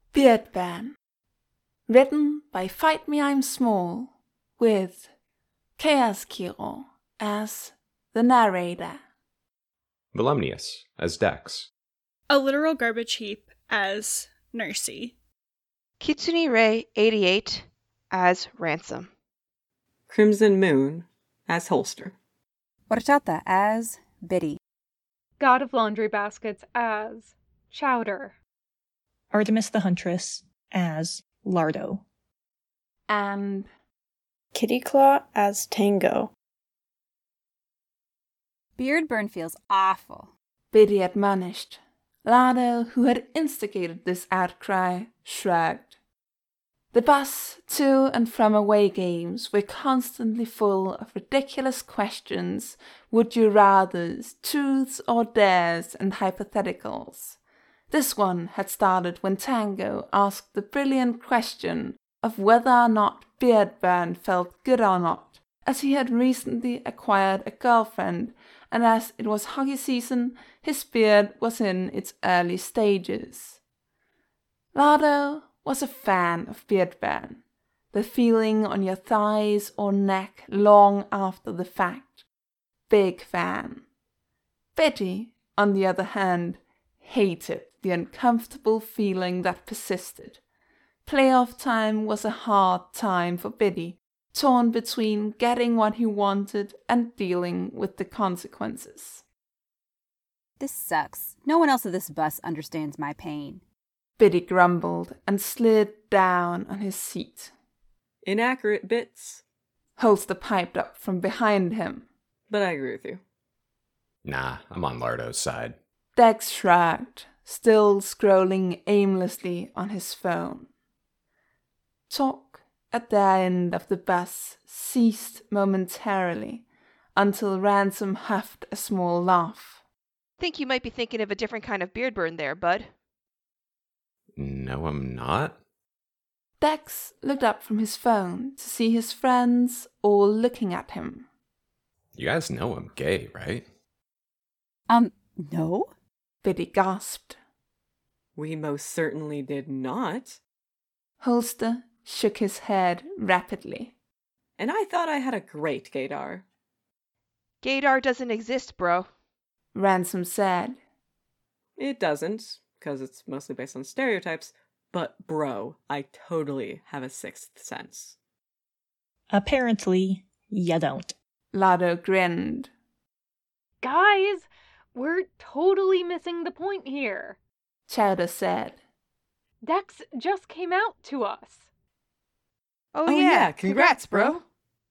Beardban. Written by Fight Me I'm Small, with Chaos Kiro as the narrator. Volumnius as Dex. A literal garbage heap as Nursey. Kitsune Ray 88 as Ransom. Crimson Moon as Holster. Horchata as Biddy. God of Laundry Baskets as Chowder. Artemis the Huntress as Lardo. And Kitty Claw as Tango. Beardburn feels awful, Biddy admonished. Lardo, who had instigated this outcry, shrugged. The bus to and from away games were constantly full of ridiculous questions, would-you-rathers, truths or dares, and hypotheticals. This one had started when Tango asked the brilliant question of whether or not Beardburn felt good or not, as he had recently acquired a girlfriend, and as it was hockey season, his beard was in its early stages. Lardo was a fan of Beardburn, the feeling on your thighs or neck long after the fact. Big fan. Betty, on the other hand, hated the uncomfortable feeling that persisted. Playoff time was a hard time for Biddy, torn between getting what he wanted and dealing with the consequences. This sucks. No one else at this bus understands my pain. Biddy grumbled and slid down on his seat. Inaccurate bits. Holster piped up from behind him. But I agree with you. Nah, I'm on Lardo's side. Dex shrugged, still scrolling aimlessly on his phone. Talk at their end of the bus ceased momentarily until Ransom huffed a small laugh. Think you might be thinking of a different kind of Beardburn there, bud. No, I'm not. Dex looked up from his phone to see his friends all looking at him. You guys know I'm gay, right? No? Biddy gasped. We most certainly did not. Holster shook his head rapidly. And I thought I had a great gaydar. Gaydar doesn't exist, bro. Ransom said. It doesn't, because it's mostly based on stereotypes, but bro, I totally have a sixth sense. Apparently, you don't. Lardo grinned. Guys, we're totally missing the point here. Chowder said. Dex just came out to us. Oh yeah, congrats, bro.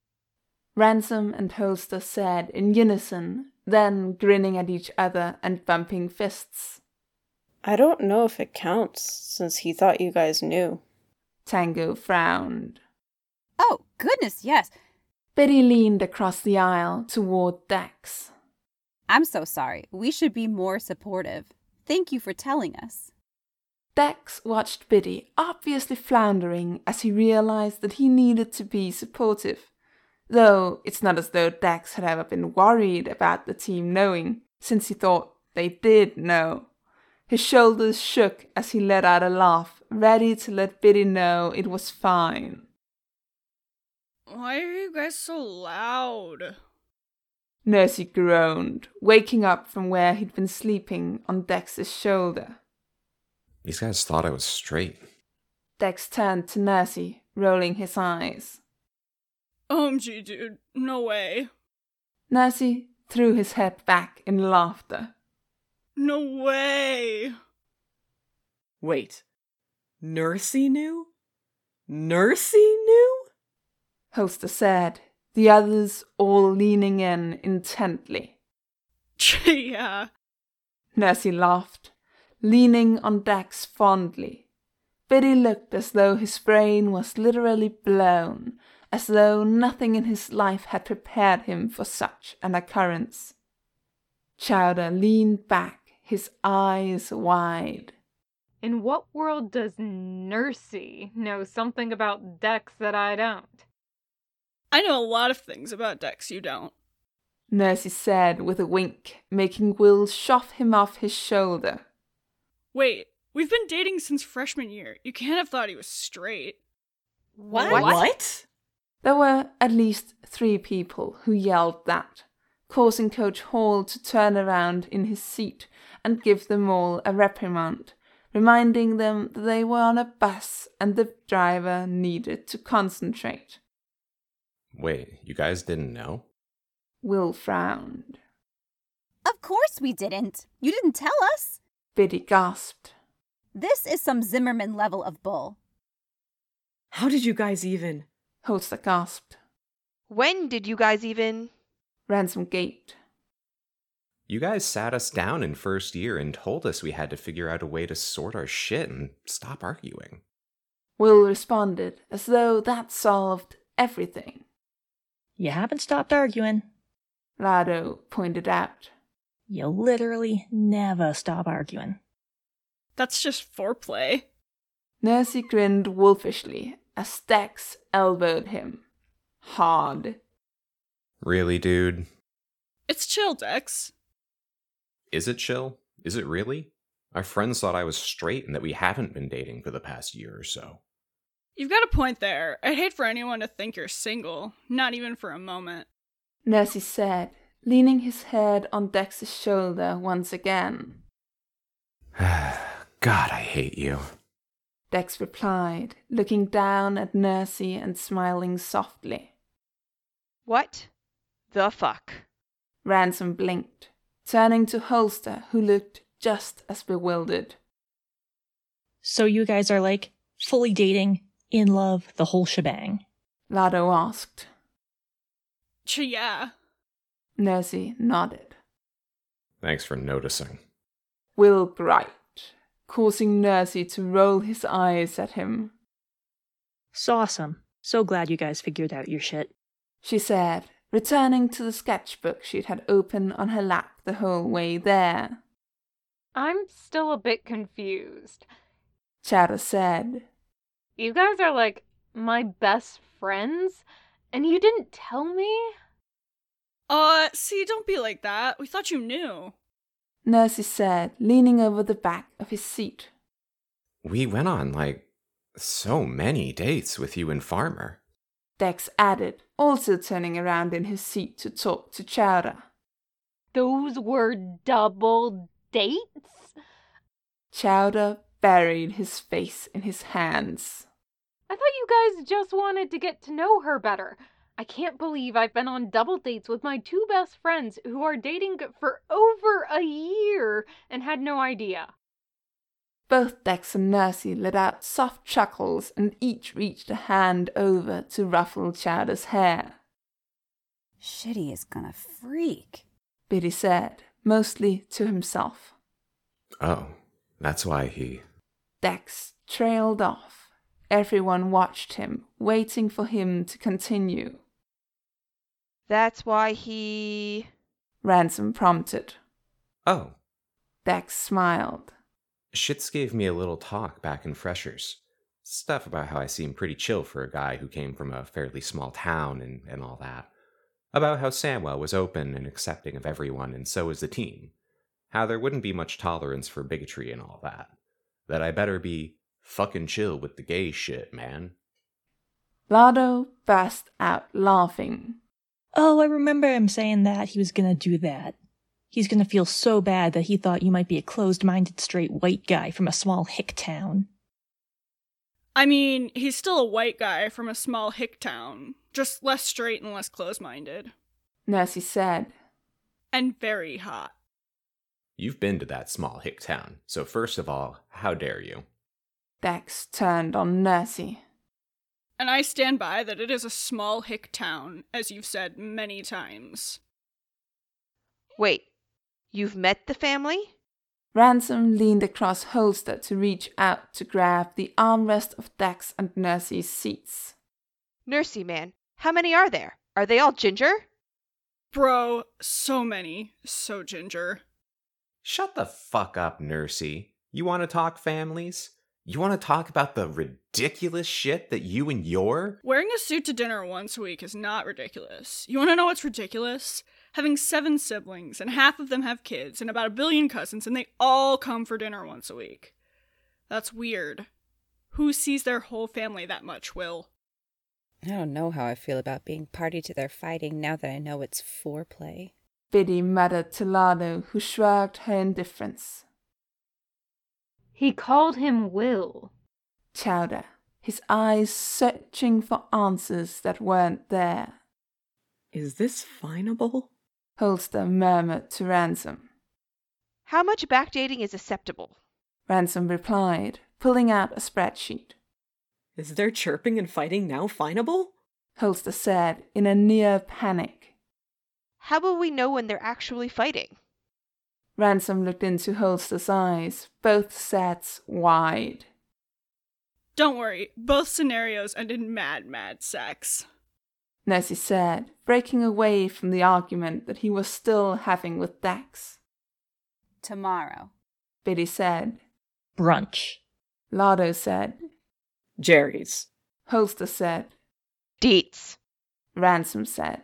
Ransom and Holster said in unison, then grinning at each other and bumping fists. I don't know if it counts, since he thought you guys knew. Tango frowned. Oh, goodness, yes. Betty leaned across the aisle toward Dex. I'm so sorry. We should be more supportive. Thank you for telling us. Dex watched Biddy, obviously floundering as he realized that he needed to be supportive. Though it's not as though Dex had ever been worried about the team knowing, since he thought they did know. His shoulders shook as he let out a laugh, ready to let Biddy know it was fine. Why are you guys so loud? Nursey groaned, waking up from where he'd been sleeping on Dex's shoulder. These guys thought I was straight. Dex turned to Nursey, rolling his eyes. OMG, dude. No way. Nursey threw his head back in laughter. No way. Wait. Nursey knew? Nursey knew? Holster said, the others all leaning in intently. Yeah. Nursey laughed, leaning on Dex fondly. Biddy looked as though his brain was literally blown, as though nothing in his life had prepared him for such an occurrence. Chowder leaned back, his eyes wide. In what world does Nursey know something about Dex that I don't? I know a lot of things about Dex you don't. Nursey said with a wink, making Will shove him off his shoulder. Wait, We've been dating since freshman year. You can't have thought he was straight. What? There were at least 3 people who yelled that, causing Coach Hall to turn around in his seat and give them all a reprimand, reminding them that they were on a bus and the driver needed to concentrate. Wait, you guys didn't know? Will frowned. Of course we didn't. You didn't tell us. Biddy gasped. This is some Zimmerman level of bull. How did you guys even? Holster gasped. When did you guys even... Ransom gaped. You guys sat us down in first year and told us we had to figure out a way to sort our shit and stop arguing. Will responded as though that solved everything. You haven't stopped arguing. Lardo pointed out. You literally never stop arguing. That's just foreplay. Nursey grinned wolfishly as Dex elbowed him. Hard. Really, dude? It's chill, Dex. Is it chill? Is it really? Our friends thought I was straight and that we haven't been dating for the past year or so. You've got a point there. I'd hate for anyone to think you're single, not even for a moment. Nursey said, leaning his head on Dex's shoulder once again. God, I hate you. Dex replied, looking down at Nursey and smiling softly. What the fuck? Ransom blinked, turning to Holster, who looked just as bewildered. So you guys are like fully dating, in love, the whole shebang. Lardo asked. Yeah. Nursey nodded. Thanks for noticing. Will griped, causing Nursey to roll his eyes at him. Awesome. So glad you guys figured out your shit. She said, returning to the sketchbook she'd had open on her lap the whole way there. I'm still a bit confused. Chowder said. You guys are like my best friends, and you didn't tell me? See, don't be like that. We thought you knew. Nursey said, leaning over the back of his seat. We went on, so many dates with you and Farmer. Dex added, also turning around in his seat to talk to Chowder. Those were double dates? Chowder buried his face in his hands. I thought you guys just wanted to get to know her better. I can't believe I've been on double dates with my 2 best friends who are dating for over a year and had no idea. Both Dex and Nursey let out soft chuckles and each reached a hand over to ruffle Chowder's hair. Shitty is gonna freak, Biddy said, mostly to himself. Oh, that's why he... Dex trailed off. Everyone watched him, waiting for him to continue. That's why he... Ransom prompted. Oh. Dex smiled. Shits gave me a little talk back in Freshers. Stuff about how I seem pretty chill for a guy who came from a fairly small town and all that. About how Samwell was open and accepting of everyone, and so was the team. How there wouldn't be much tolerance for bigotry and all that. That I better be fucking chill with the gay shit, man. Lardo burst out laughing. Oh, I remember him saying that he was gonna do that. He's gonna feel so bad that he thought you might be a closed-minded straight white guy from a small hick town. I mean, he's still a white guy from a small hick town, just less straight and less close-minded. Nursey said. And very hot. You've been to that small hick town, so first of all, how dare you? Dex turned on Nursey. And I stand by that it is a small hick town, as you've said many times. Wait, you've met the family? Ransom leaned across Holster to reach out to grab the armrest of Dex and Nursey's seats. Nursey man, how many are there? Are they all ginger? Bro, so many. So ginger. Shut the fuck up, Nursey. You want to talk families? You want to talk about the ridiculous shit that you and your... Wearing a suit to dinner once a week is not ridiculous. You want to know what's ridiculous? Having 7 siblings, and half of them have kids, and about 1 billion cousins, and they all come for dinner once a week. That's weird. Who sees their whole family that much, Will? I don't know how I feel about being party to their fighting now that I know it's foreplay. Biddy muttered to Lardo, who shrugged her indifference. He called him Will. Chowder, his eyes searching for answers that weren't there. Is this fineable? Holster murmured to Ransom. How much backdating is acceptable? Ransom replied, pulling out a spreadsheet. Is their chirping and fighting now fineable? Holster said in a near panic. How will we know when they're actually fighting? Ransom looked into Holster's eyes, both sets wide. Don't worry, both scenarios end in mad sex. Nessie said, breaking away from the argument that he was still having with Dax. Tomorrow. Biddy said. Brunch. Lardo said. Jerry's. Holster said. Deets. Ransom said.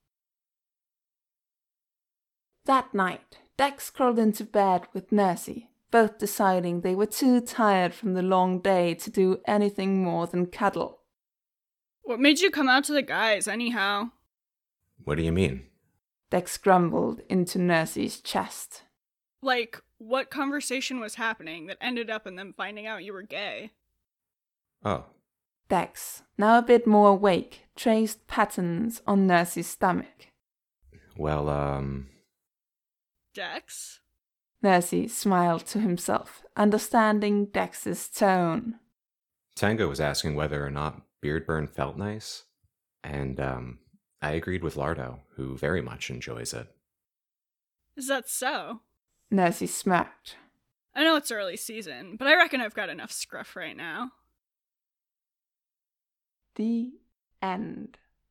That night, Dax crawled into bed with Nessie, both deciding they were too tired from the long day to do anything more than cuddle. What made you come out to the guys, anyhow? What do you mean? Dex grumbled into Nessie's chest. Like, what conversation was happening that ended up in them finding out you were gay? Oh. Dex, now a bit more awake, traced patterns on Nessie's stomach. Well, Dex? Nessie smiled to himself, understanding Dex's tone. Tango was asking whether or not Beardburn felt nice, and, I agreed with Lardo, who very much enjoys it. Is that so? Nessie smirked. I know it's early season, but I reckon I've got enough scruff right now. The end.